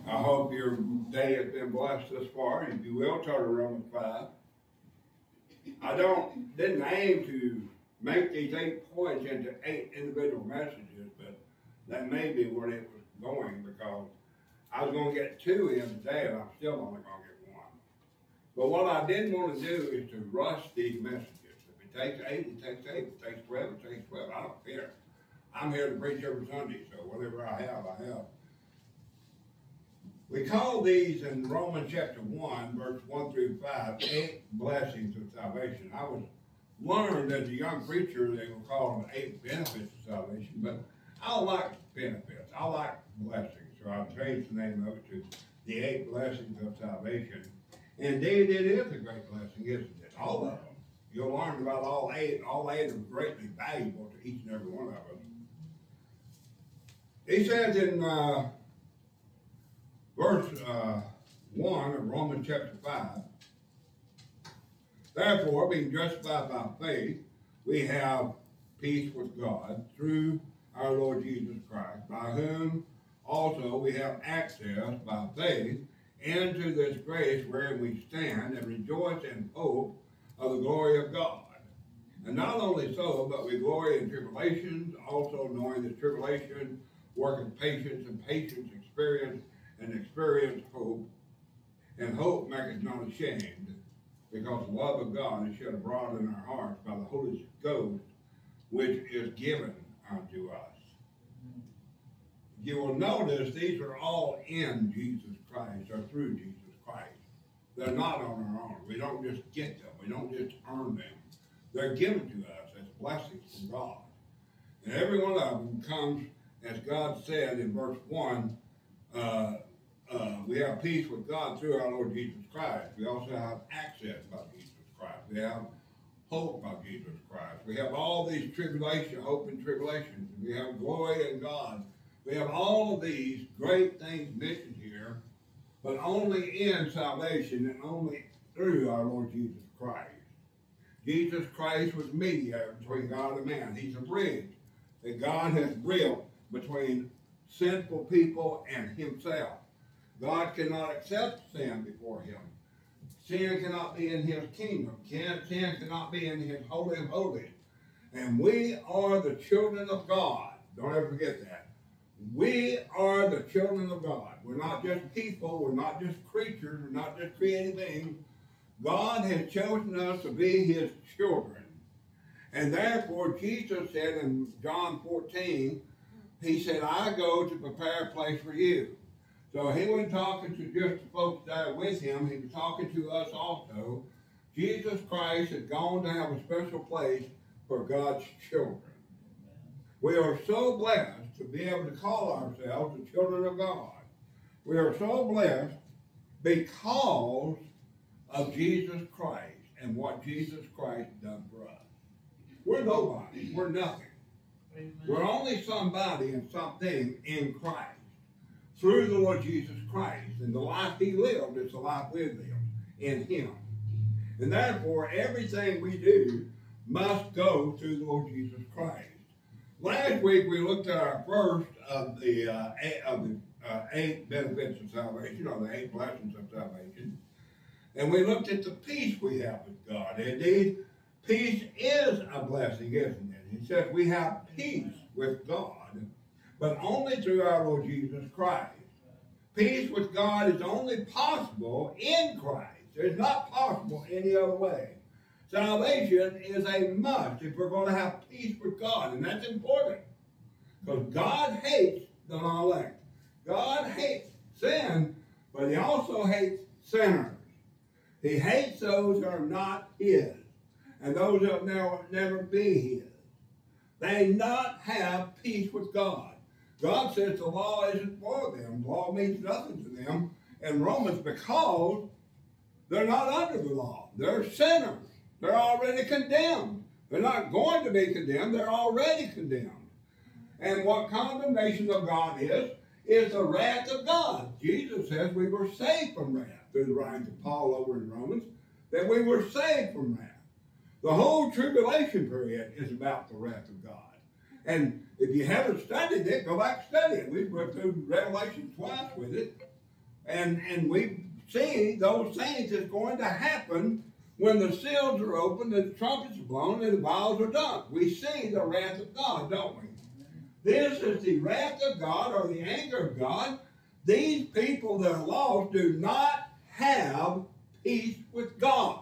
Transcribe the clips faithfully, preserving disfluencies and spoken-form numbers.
I hope your day has been blessed thus far. If you will, turn to Romans five. I don't didn't aim to make these eight points into eight individual messages, but that may be where it was going because I was going to get two in today, and I'm still only going to get one. But what I didn't want to do is to rush these messages. If it takes eight, it takes eight. If it takes twelve, it takes twelve. I don't care. I'm here to preach every Sunday, so whatever I have, I have. We call these in Romans chapter one, verse one through five, eight blessings of salvation. I was learned as a young preacher they will call them eight benefits of salvation, but I don't like benefits. I like blessings. So I've changed the name of it to the eight blessings of salvation. Indeed, it is a great blessing, isn't it? All of them. You'll learn about all eight, and all eight are greatly valuable to each and every one of us. He says in uh, verse uh, one of Romans chapter five, therefore, being justified by faith, we have peace with God through our Lord Jesus Christ, by whom also we have access by faith into this grace wherein we stand and rejoice in hope of the glory of God. And not only so, but we glory in tribulations, also knowing that tribulation worketh patience, and patience experience, and experience hope. And hope maketh not ashamed, because the love of God is shed abroad in our hearts by the Holy Ghost, which is given unto us. You will notice these are all in Jesus Christ, or through Jesus Christ. They're not on our own. We don't just get them. We don't just earn them. They're given to us as blessings from God. And every one of them comes, as God said in verse one, uh, uh, we have peace with God through our Lord Jesus Christ. We also have access by Jesus Christ. We have hope by Jesus Christ. We have all these tribulation, hope and tribulations. We have glory in God. We have all of these great things mentioned here, but only in salvation and only through our Lord Jesus Christ. Jesus Christ was mediator between God and man. He's a bridge that God has built between sinful people and himself. God cannot accept sin before him. Sin cannot be in his kingdom. Sin cannot be in his holy of holies. And we are the children of God. Don't ever forget that. We are the children of God. We're not just people. We're not just creatures. We're not just created beings. God has chosen us to be his children. And therefore, Jesus said in John fourteen, he said, I go to prepare a place for you. So he wasn't talking to just the folks that are with him. He was talking to us also. Jesus Christ had gone to have a special place for God's children. We are so blessed to be able to call ourselves the children of God. We are so blessed because of Jesus Christ and what Jesus Christ done for us. We're nobody. We're nothing. Amen. We're only somebody and something in Christ through the Lord Jesus Christ. And the life he lived is the life we live in him. And therefore, everything we do must go through the Lord Jesus Christ. Last week we looked at our first of the uh, eight, of the uh, eight benefits of salvation, or the eight blessings of salvation, and we looked at the peace we have with God. Indeed, peace is a blessing, isn't it? He says we have peace with God, but only through our Lord Jesus Christ. Peace with God is only possible in Christ. It's not possible any other way. Salvation is a must if we're going to have peace with God, and that's important because God hates the non-elect. God hates sin, but he also hates sinners. He hates those who are not his, and those that will never, never be his. They not have peace with God. God says the law isn't for them. The law means nothing to them in Romans because they're not under the law. They're sinners. They're already condemned. They're not going to be condemned. They're already condemned. And what condemnation of God is, is the wrath of God. Jesus says we were saved from wrath through the writings of Paul over in Romans, that we were saved from wrath. The whole tribulation period is about the wrath of God. And if you haven't studied it, go back and study it. We've went through Revelation twice with it. And, and we see those things that's going to happen when the seals are opened, and the trumpets are blown, and the vials are dumped. We see the wrath of God, don't we? This is the wrath of God, or the anger of God. These people that are lost do not have peace with God.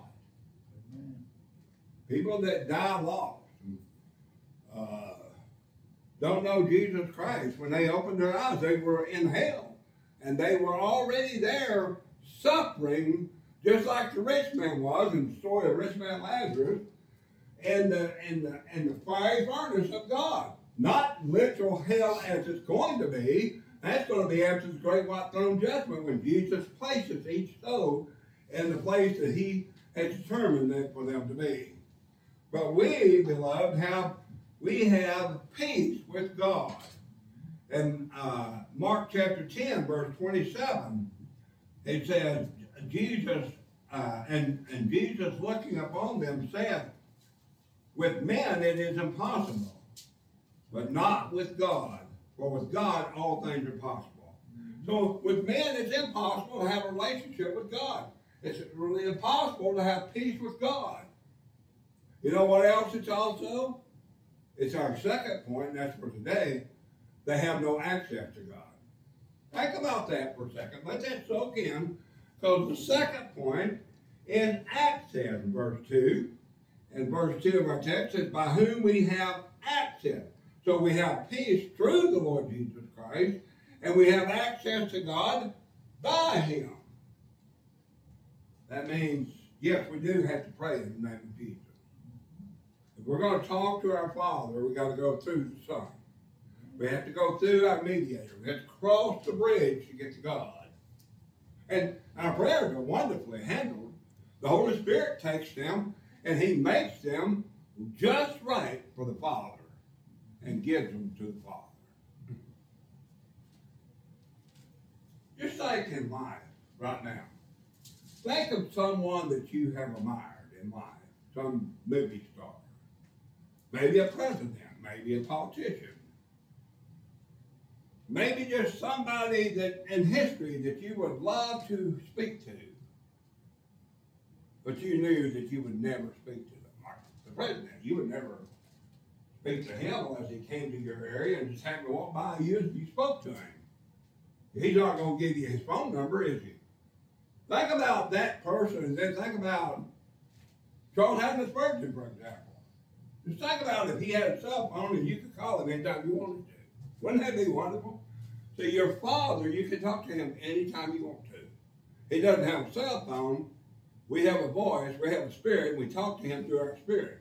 People that die lost, uh, don't know Jesus Christ. When they opened their eyes, they were in hell. And they were already there suffering, just like the rich man was in the story of rich man Lazarus, in the, in the, in the fiery furnace of God. Not literal hell as it's going to be. That's going to be after the great white throne judgment, when Jesus places each soul in the place that he has determined that for them to be. But we, beloved, have we have peace with God. In uh, Mark chapter ten, verse twenty-seven, it says, Jesus, uh, and, and Jesus looking upon them said, with men it is impossible, but not with God. For with God all things are possible. So with men it's impossible to have a relationship with God. It's really impossible to have peace with God. You know what else it's also? It's our second point, and that's for today. They have no access to God. Think about that for a second. Let that soak in, because the second point is access in verse two. And verse two of our text says, by whom we have access. So we have peace through the Lord Jesus Christ, and we have access to God by him. That means, yes, we do have to pray in the name of Jesus. If we're going to talk to our Father, we got to go through the Son. We have to go through our mediator. We have to cross the bridge to get to God. And our prayers are wonderfully handled. The Holy Spirit takes them and he makes them just right for the Father and gives them to the Father. Just think in life right now. Think of someone that you have admired in life, some movie star. Maybe a president, maybe a politician. Maybe just somebody that in history that you would love to speak to, but you knew that you would never speak to them. Like the president, you would never speak to him unless he came to your area and just happened to walk by you and you spoke to him. He's not going to give you his phone number, is he? Think about that person, and then think about Charles Haddon Spurgeon, for example. Just think about if he had a cell phone and you could call him anytime you wanted to. Wouldn't that be wonderful? So your Father, you can talk to him anytime you want to. He doesn't have a cell phone. We have a voice, we have a spirit, and we talk to him through our spirit.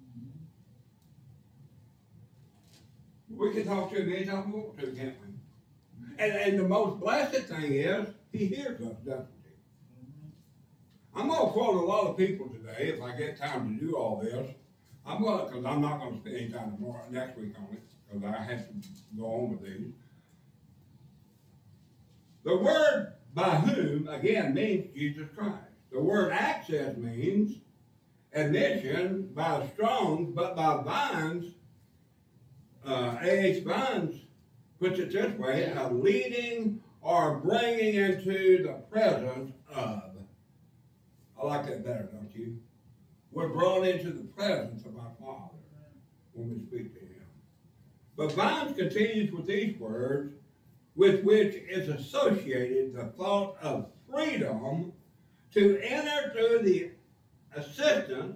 We can talk to him anytime we want to, can't we? And, and the most blessed thing is, he hears us, doesn't he? I'm going to quote a lot of people today, if I get time to do all this. I'm going to, because I'm not going to spend any time tomorrow, next week on it, because I have to go on with these. The word by whom, again, means Jesus Christ. The word access means admission by Strong's, but by Vines, uh, A H Vines puts it this way, a leading or bringing into the presence of. I like that better, don't you? We're brought into the presence of our Father when we speak to him. But Vines continues with these words, with which is associated the thought of freedom to enter through the assistance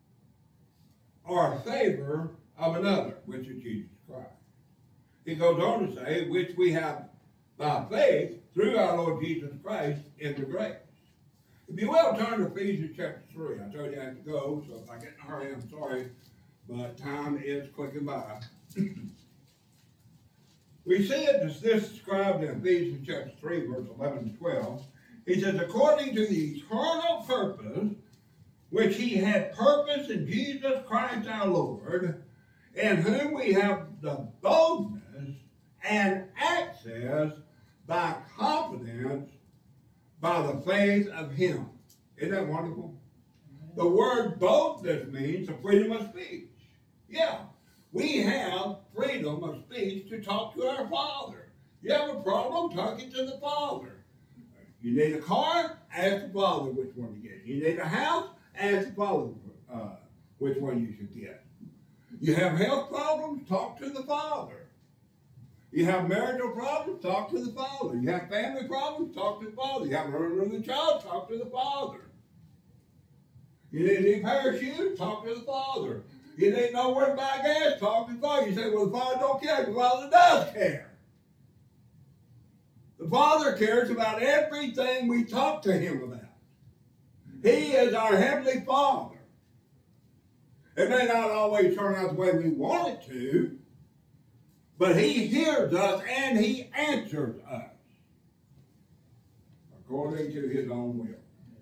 or favor of another, which is Jesus Christ. He goes on to say, which we have by faith through our Lord Jesus Christ into grace. If you will, turn to Ephesians chapter three. I told you I had to go, so if I get in a hurry, I'm sorry, but time is clicking by. We see it as this described in Ephesians chapter three, verse eleven and twelve. He says, according to the eternal purpose, which he had purposed in Jesus Christ our Lord, in whom we have the boldness and access by confidence by the faith of him. Isn't that wonderful? The word boldness means the freedom of speech. Yeah, we have freedom of speech to talk to our Father. You have a problem talking to the Father. You need a car? Ask the Father which one to get. You need a house? Ask the Father uh, which one you should get. You have health problems? Talk to the Father. You have marital problems? Talk to the Father. You have family problems? Talk to the Father. You have an unruly child? Talk to the Father. You need a new pair of shoes? Talk to the Father. You need to know where to buy gas? Talk to the Father. You say, well, the Father don't care. The Father does care. The Father cares about everything we talk to Him about. He is our Heavenly Father. It may not always turn out the way we want it to, but He hears us and He answers us according to His own will.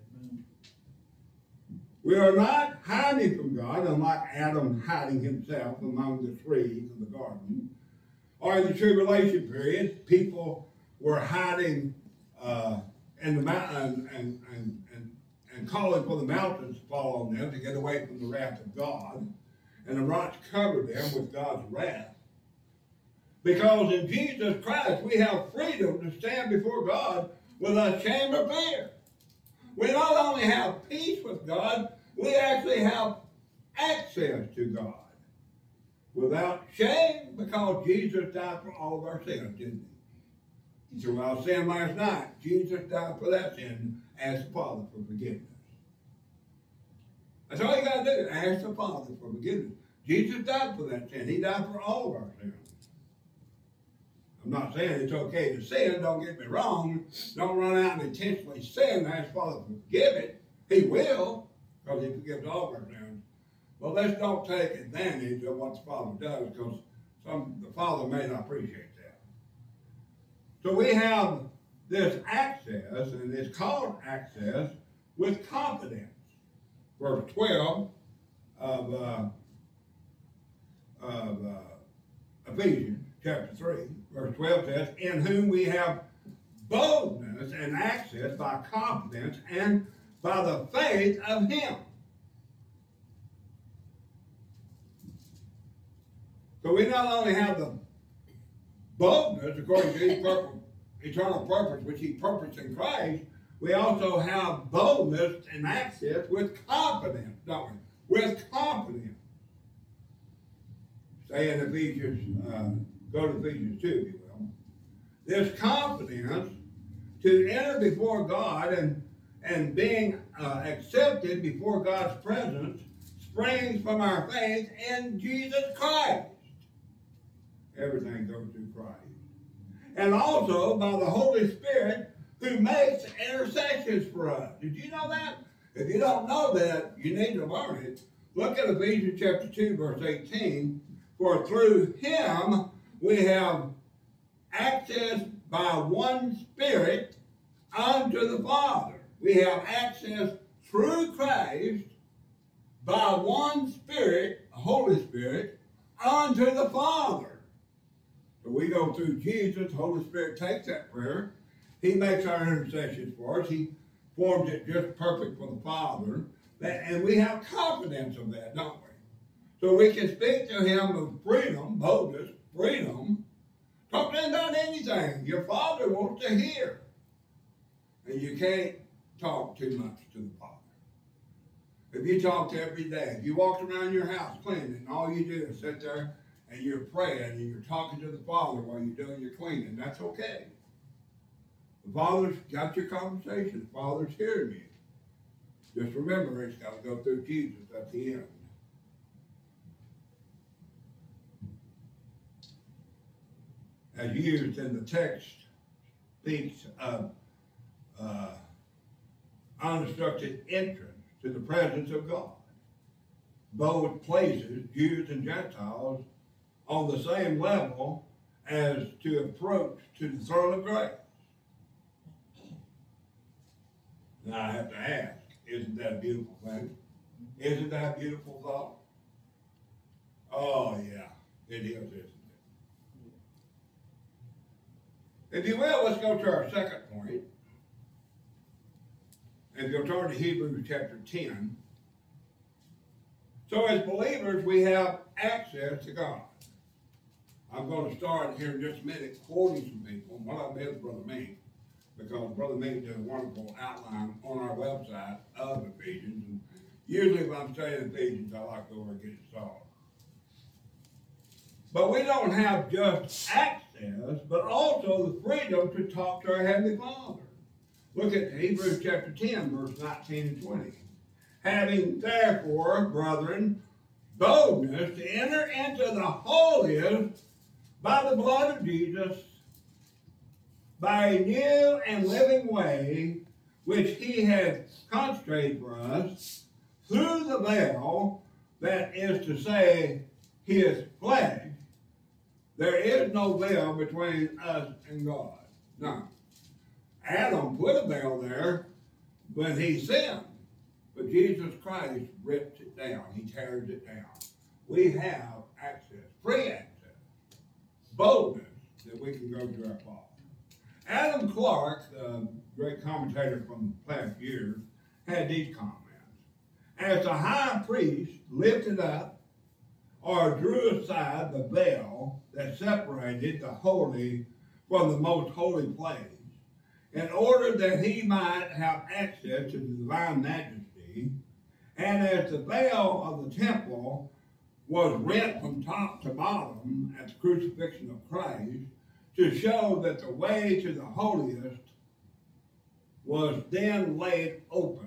We are not hiding from God, unlike Adam hiding himself among the trees of the garden. Or in the tribulation period, people were hiding uh, in the mountain and, and, and, and calling for the mountains to fall on them to get away from the wrath of God. And the rocks covered them with God's wrath. Because in Jesus Christ, we have freedom to stand before God without shame or fear. We not only have peace with God, we actually have access to God without shame, because Jesus died for all of our sins, didn't He? He said, well, I sinned last night. Jesus died for that sin. Ask the Father for forgiveness. That's all you got to do. Ask the Father for forgiveness. Jesus died for that sin. He died for all of our sins. I'm not saying it's okay to sin, don't get me wrong. Don't run out and intentionally sin and ask Father to forgive it. He will, because He forgives all of our sins. But let's don't take advantage of what the Father does, because some the Father may not appreciate that. So we have this access, and it's called access, with confidence. Verse twelve of, uh, of uh, Ephesians chapter three. Verse twelve says, in whom we have boldness and access by confidence and by the faith of Him. So we not only have the boldness according to His purpose, eternal purpose, which He purposed in Christ, we also have boldness and access with confidence, don't we? With confidence. Say in Ephesians, uh, go to Ephesians two, if you will. There's confidence to enter before God and, and being uh, accepted before God's presence springs from our faith in Jesus Christ. Everything goes through Christ. And also by the Holy Spirit who makes intercessions for us. Did you know that? If you don't know that, you need to learn it. Look at Ephesians chapter two, verse eighteen. For through Him we have access by one Spirit unto the Father. We have access through Christ by one Spirit, the Holy Spirit, unto the Father. So we go through Jesus, the Holy Spirit takes that prayer. He makes our intercessions for us. He forms it just perfect for the Father. And we have confidence of that, don't we? So we can speak to Him of freedom, boldness, freedom. Talk to Him about anything your Father wants to hear. And you can't talk too much to the Father. If you talked every day, if you walked around your house cleaning, and all you do is sit there and you're praying and you're talking to the Father while you're doing your cleaning, that's okay. The Father's got your conversation. The Father's hearing you. Just remember, it's got to go through Jesus at the end. As used in the text, speaks of uh, unobstructed entrance to the presence of God. Both places, Jews and Gentiles, on the same level as to approach to the throne of grace. Now I have to ask, isn't that a beautiful thing? Isn't that a beautiful thought? Oh yeah, it is, isn't it? If you will, let's go to our second point. And you'll turn to Hebrews chapter ten. So as believers, we have access to God. I'm going to start here in just a minute quoting some people. One of them is Brother Mink. because Brother Mink did a wonderful outline on our website of Ephesians. And usually when I'm studying Ephesians, I like to go over and get it solved. But we don't have just access, but also the freedom to talk to our Heavenly Father. Look at Hebrews chapter ten, verse nineteen and twenty. Having therefore, brethren, boldness to enter into the holiest by the blood of Jesus, by a new and living way, which he has consecrated for us, through the veil, that is to say, his flesh. There is no veil between us and God. None. Adam put a veil there when he sinned, but Jesus Christ rips it down. He tears it down. We have access, free access, boldness that we can go to our Father. Adam Clark, a great commentator from past years, had these comments. As the high priest lifted up or drew aside the veil that separated the holy from the most holy place, in order that he might have access to the divine majesty, and as the veil of the temple was rent from top to bottom at the crucifixion of Christ, to show that the way to the holiest was then laid open.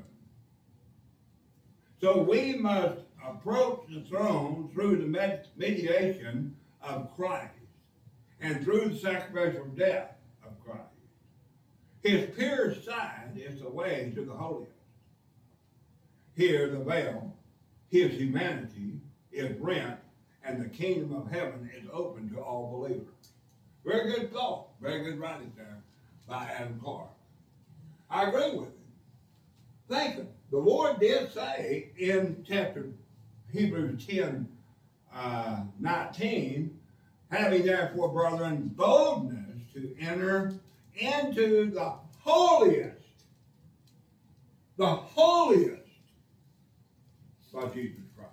So we must approach the throne through the mediation of Christ and through the sacrificial death of Christ. His pierced side is the way to the holiest. Here the veil, his humanity, is rent, and the kingdom of heaven is open to all believers. Very good thought, very good writing there by Adam Clark. I agree with him. Think of it. The Lord did say in chapter Hebrews ten, uh, nineteen, having therefore, brethren, boldness to enter into the holiest, the holiest by Jesus Christ.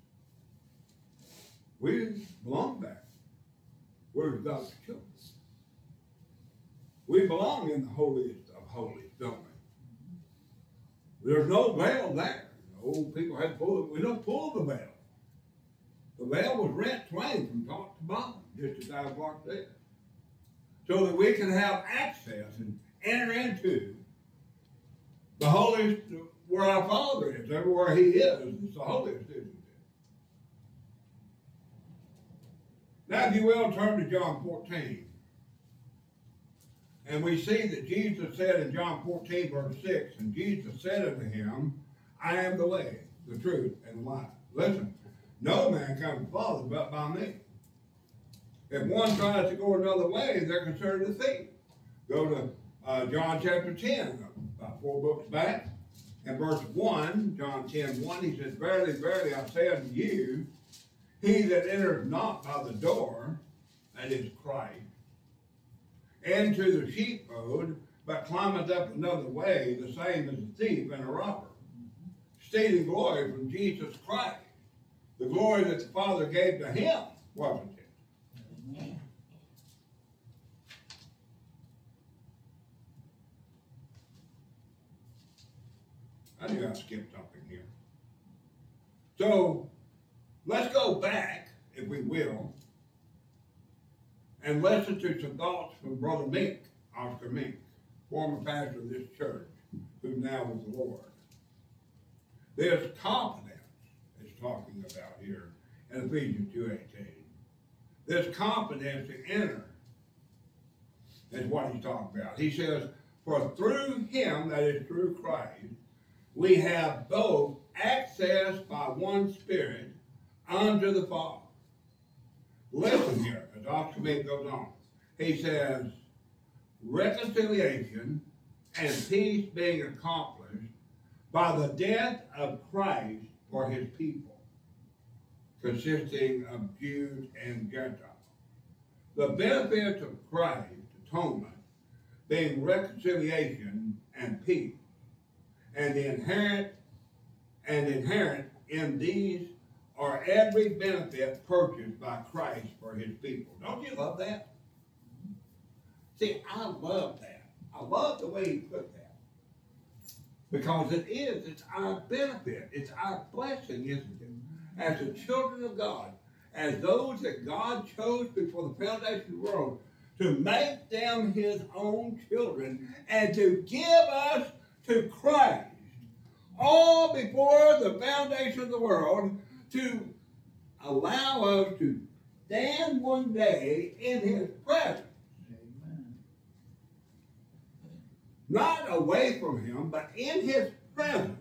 We belong there. We're God's children. We belong in the holiest of holies, don't we? There's no veil there. The old people had to pull it. We don't pull the veil. The veil was rent twain from top to bottom, just as Adam Clark said, so that we can have access and enter into the holiest where our Father is. Everywhere he is, it's the holiest, isn't it? Now, if you will, turn to John fourteen. And we see that Jesus said in John fourteen, verse six, and Jesus said unto him, I am the way, the truth, and the life. Listen, no man comes to the Father but by me. If one tries to go another way, they're considered a thief. Go to uh, John chapter ten, about four books back, and verse one, John ten, one, he says, Verily, verily, I say unto you, he that enters not by the door, that is Christ, into the sheepfold, but climbeth up another way, the same as a thief and a robber, stealing glory from Jesus Christ. The glory that the Father gave to him, wasn't it? Amen. I knew I skipped something here. So, let's go back, if we will, and listen to some thoughts from Brother Mink, Oscar Mink, former pastor of this church, who's now with the Lord. There's confidence it's talking about here in Ephesians two eighteen. There's confidence to enter is what he's talking about. He says, for through him, that is through Christ, we have both access by one Spirit unto the Father. Listen here, as Oscar Mink goes on. He says, reconciliation and peace being accomplished by the death of Christ for his people, consisting of Jews and Gentiles. The benefits of Christ's atonement being reconciliation and peace, and the inherent and inherent in these are every benefit purchased by Christ for his people. Don't you love that? See, I love that. I love the way he put that. Because it is, it's our benefit, it's our blessing, isn't it? As the children of God, as those that God chose before the foundation of the world, to make them his own children, and to give us to Christ, all before the foundation of the world, to allow us to stand one day in his presence. Amen. Not away from him, but in his presence,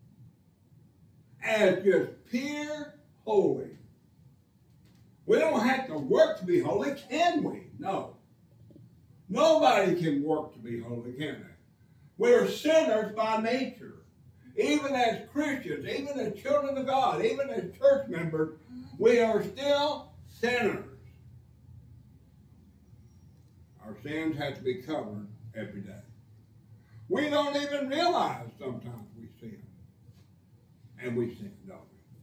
as just pure holy. We don't have to work to be holy, can we? No. Nobody can work to be holy, can they? We're sinners by nature. Even as Christians, even as children of God, even as church members, we are still sinners. Our sins have to be covered every day. We don't even realize sometimes we sin. And we sin, don't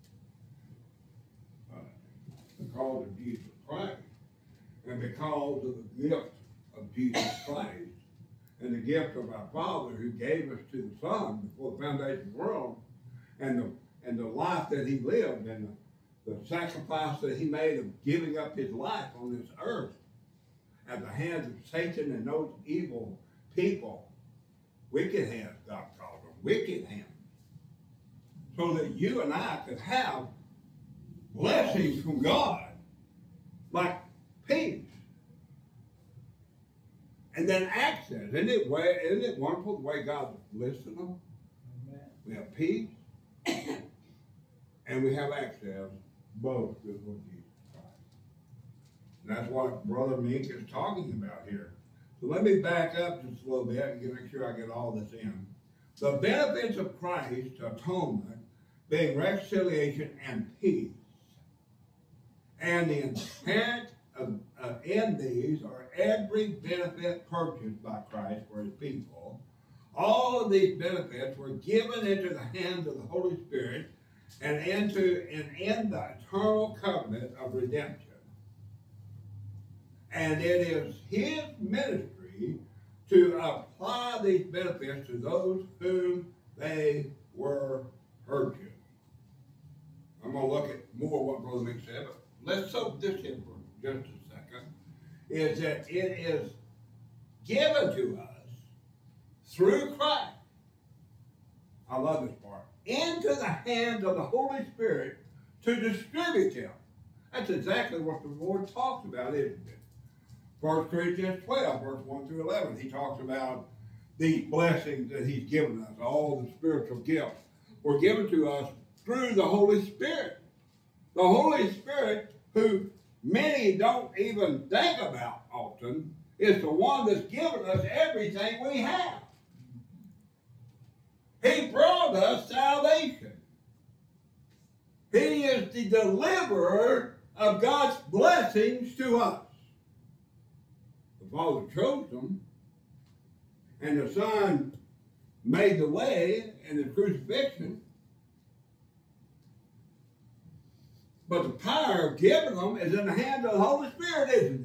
we? Uh, because of Jesus Christ. And because of the gift of Jesus Christ. And the gift of our Father who gave us to the Son before the foundation of the world. And the, and the life that he lived. And the, the sacrifice that he made of giving up his life on this earth. At the hands of Satan and those evil people. Wicked hands, God called them. Wicked hands. So that you and I could have blessings from God. Like peace. And then access. Isn't it, way, isn't it wonderful the way God listed them? Amen. We have peace. And we have access. Both through the Lord Jesus Christ. And that's what Brother Mink is talking about here. So let me back up just a little bit and make sure I get all this in. The benefits of Christ's atonement being reconciliation and peace. And the inherent of, uh, in these are every benefit purchased by Christ for his people. All of these benefits were given into the hands of the Holy Spirit and into and in the eternal covenant of redemption. And it is his ministry to apply these benefits to those whom they were purchased. I'm going to look at more what Brother Mick said, but let's soak this in for just a second. Is that it is given to us through Christ. I love this part. Into the hands of the Holy Spirit to distribute them. That's exactly what the Lord talks about, isn't it? First Corinthians twelve, verse one through eleven, he talks about these blessings that he's given us, all the spiritual gifts were given to us through the Holy Spirit. The Holy Spirit, who many don't even think about often, is the one that's given us everything we have. He brought us salvation. He is the deliverer of God's blessings to us. The Father chose them, and the Son made the way in the crucifixion. But the power of giving them is in the hands of the Holy Spirit, isn't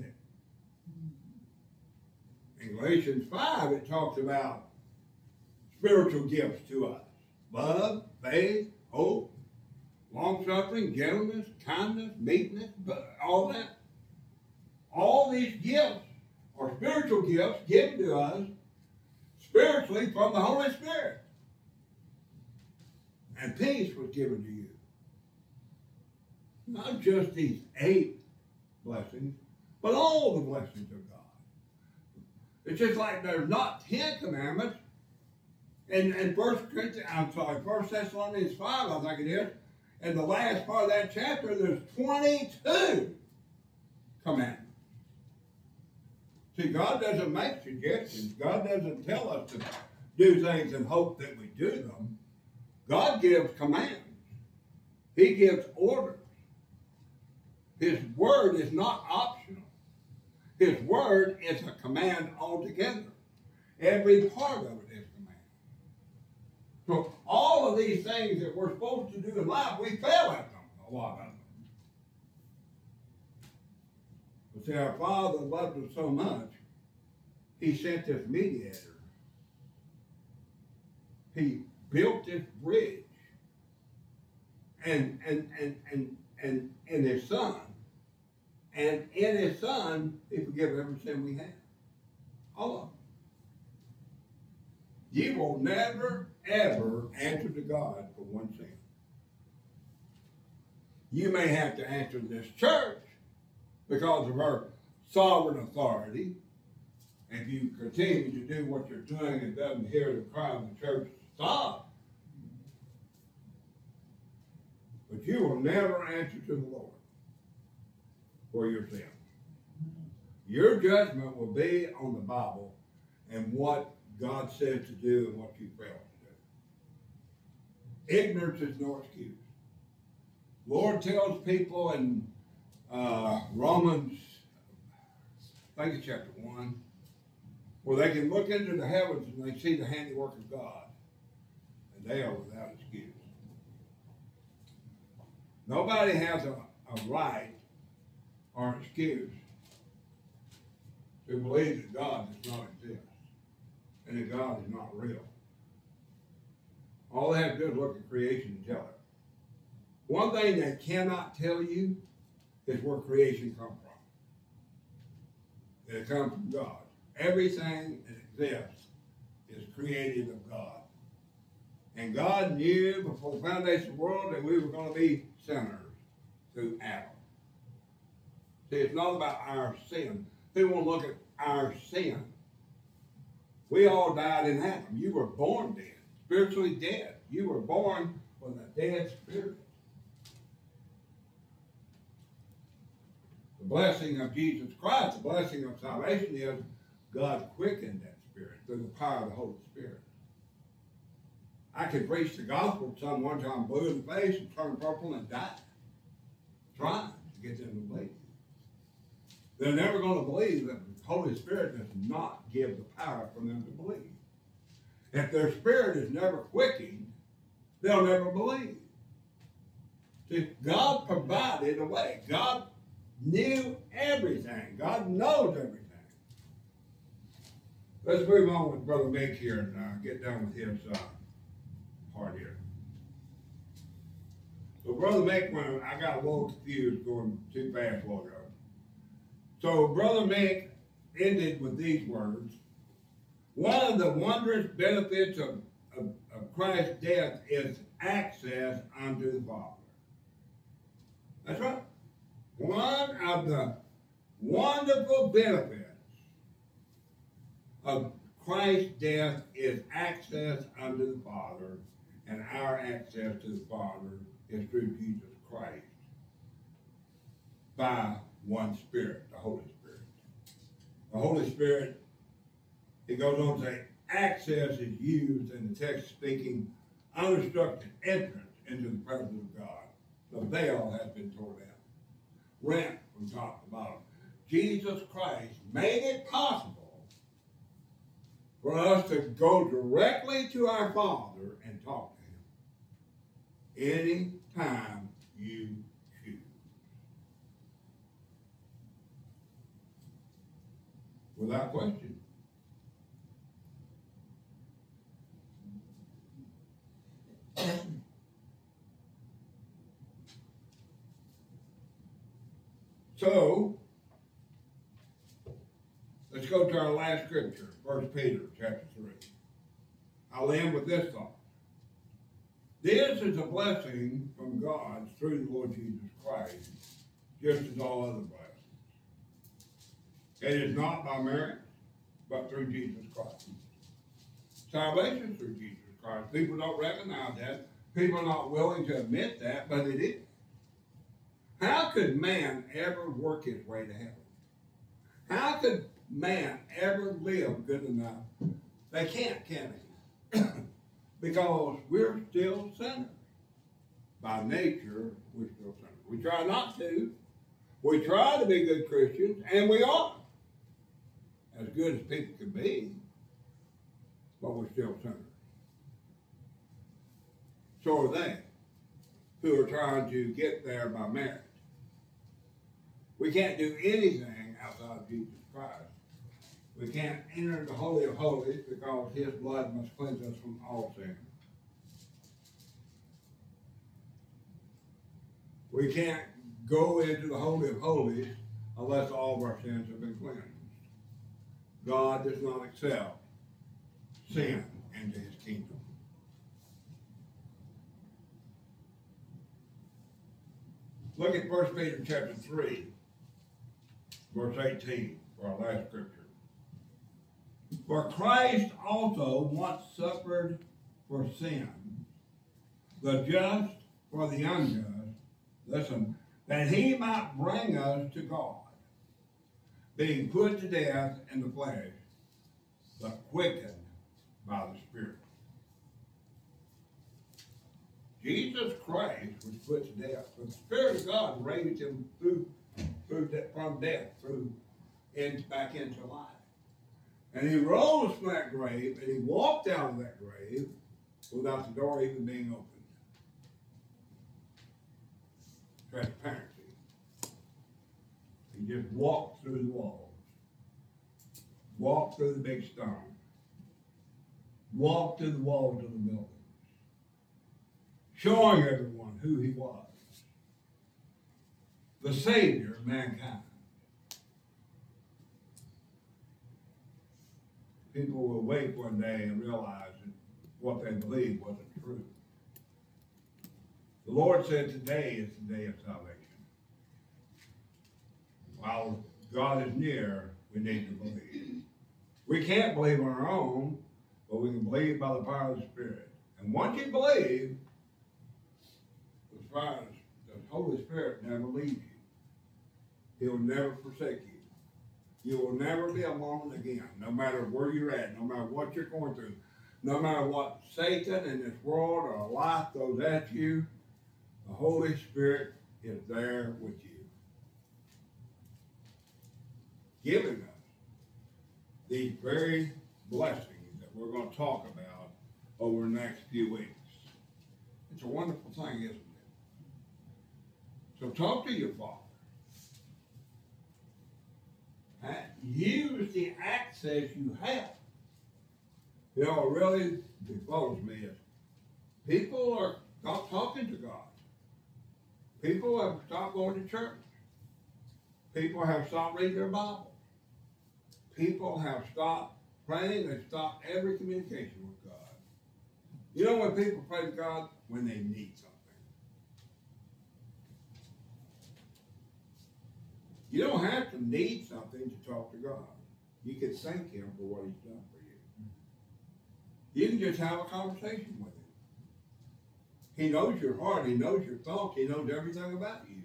it? In Galatians five, it talks about spiritual gifts to us. Love, faith, hope, long-suffering, gentleness, kindness, meekness, all that. All these gifts are spiritual gifts given to us spiritually from the Holy Spirit. And peace was given to you. Not just these eight blessings, but all the blessings of God. It's just like there's not ten commandments. And in First Corinthians, I'm sorry, First Thessalonians five, I think it is, in the last part of that chapter, there's twenty-two commandments. See, God doesn't make suggestions. God doesn't tell us to do things and hope that we do them. God gives commands. He gives orders. His word is not optional. His word is a command altogether. Every part of it is command. So all of these things that we're supposed to do in life, we fail at them, a lot of them. But see, our Father loved us so much, he sent this mediator he built this bridge. And and and and and in his son. And in his son, he forgives every sin we have. All of them. You will never, ever answer to God for one sin. You may have to answer to this church because of our sovereign authority. If you continue to do what you're doing and doesn't hear the cry of the church, stop. But you will never answer to the Lord for your sin. Your judgment will be on the Bible and what God says to do and what you fail to do. Ignorance is no excuse. Lord tells people in uh, Romans, I think it's chapter one, where they can look into the heavens and they see the handiwork of God, and they are without excuse. Nobody has a, a right or an excuse to believe that God does not exist and that God is not real. All they have to do is look at creation and tell it. One thing they cannot tell you is where creation comes from. It comes from God. Everything that exists is created of God. And God knew before the foundation of the world that we were going to be sinners through Adam. See, it's not about our sin. People want to look at our sin. We all died in Adam. You were born dead, spiritually dead. You were born with a dead spirit. The blessing of Jesus Christ, the blessing of salvation is God quickened that spirit through the power of the Holy Spirit. I could preach the gospel to someone one time, blue in the face and turn purple and die, trying to get them to believe. They're never going to believe that the Holy Spirit does not give the power for them to believe. If their spirit is never quickened, they'll never believe. See, God provided a way. God knew everything. God knows everything. Let's move on with Brother Mick here and uh, get done with his uh, part here. So Brother Mick, when I got a little confused going too fast a while ago. So Brother Mick ended with these words. One of the wondrous benefits of, of, of Christ's death is access unto the Father. That's right. One of the wonderful benefits of Christ's death is access unto the Father, and our access to the Father is through Jesus Christ by one Spirit, the Holy Spirit. The Holy Spirit, it goes on to say, access is used in the text speaking unobstructed entrance into the presence of God. The veil has been torn down, rent from top to bottom. Jesus Christ made it possible for us to go directly to our Father and talk to Him any time you choose. Without question. So, let's go to our last scripture, First Peter chapter three. I'll end with this thought. This is a blessing from God through the Lord Jesus Christ, just as all other blessings. It is not by merit, but through Jesus Christ. Salvation through Jesus Christ. People don't recognize that. People are not willing to admit that, but it is. How could man ever work his way to heaven? How could man ever live good enough? They can't, can they? Because we're still sinners. By nature, we're still sinners. We try not to. We try to be good Christians, and we are. As good as people can be, but we're still sinners. So are they, who are trying to get there by merit. We can't do anything outside of Jesus Christ. We can't enter the Holy of Holies because his blood must cleanse us from all sin. We can't go into the Holy of Holies unless all of our sins have been cleansed. God does not accept sin into his kingdom. Look at First Peter chapter three, verse eighteen, for our last scripture. For Christ also once suffered for sin, the just for the unjust, listen, that he might bring us to God, being put to death in the flesh, but quickened by the Spirit. Jesus Christ was put to death, but the Spirit of God raised him through, through de- from death, through in, back into life. And he rose from that grave, and he walked out of that grave without the door even being opened. Transparency. He just walked through the walls, walked through the big stone, walked through the walls of the buildings, showing everyone who he was, the Savior of mankind. People will wake one day and realize that what they believed wasn't true. The Lord said today is the day of salvation. While God is near, we need to believe. We can't believe on our own, but we can believe by the power of the Spirit. And once you believe, the, power, the Holy Spirit never leaves you. He'll never forsake you. You will never be alone again, no matter where you're at, no matter what you're going through, no matter what Satan in this world or life throws at you. The Holy Spirit is there with you, giving us these very blessings that we're going to talk about over the next few weeks. It's a wonderful thing, isn't it? So talk to your Father. Use the access you have. You know, what really bothers me is people are not talking to God. People have stopped going to church. People have stopped reading their Bible. People have stopped praying. They've stopped every communication with God. You know when people pray to God? When they need something. You don't have to need something to talk to God. You can thank him for what he's done for you. You can just have a conversation with him. He knows your heart. He knows your thoughts. He knows everything about you.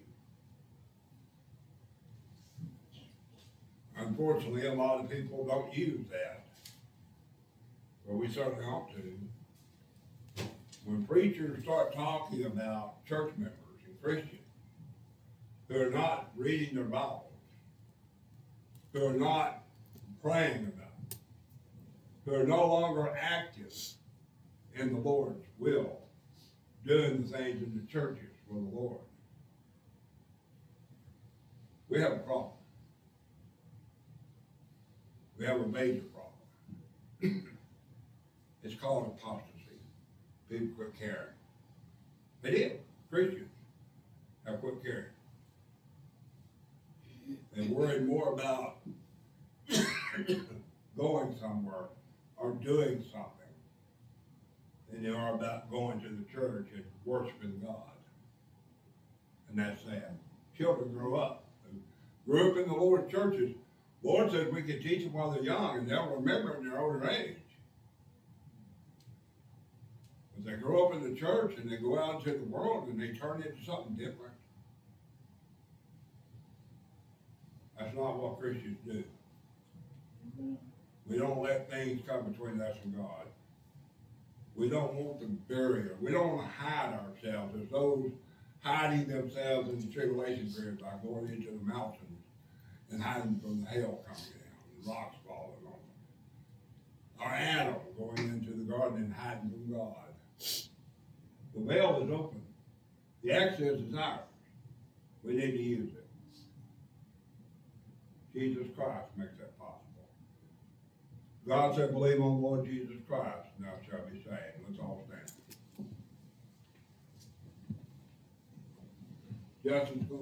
Unfortunately, a lot of people don't use that. But we certainly ought to. When preachers start talking about church members and Christians who are not reading their Bibles, who are not praying about it, who are no longer active in the Lord's will, doing the things in the churches for the Lord, we have a problem. We have a major problem. It's called apostasy. People quit caring. They did. Christians have quit caring. They worry more about going somewhere or doing something than they are about going to the church and worshiping God. And that's sad. Children grow up. They grew up in the Lord's churches. The Lord says we can teach them while they're young and they'll remember it in their older age. But they grow up in the church and they go out into the world and they turn into something different. That's not what Christians do. We don't let things come between us and God. We don't want the barrier. We don't want to hide ourselves as those hiding themselves in the tribulation period by going into the mountains and hiding from the hail coming down and rocks falling on them. Or Adam going into the garden and hiding from God. The veil is open. The access is ours. We need to use it. Jesus Christ makes that possible. God said, believe on the Lord Jesus Christ, and thou shalt be saved. Let's all stand. Justin's going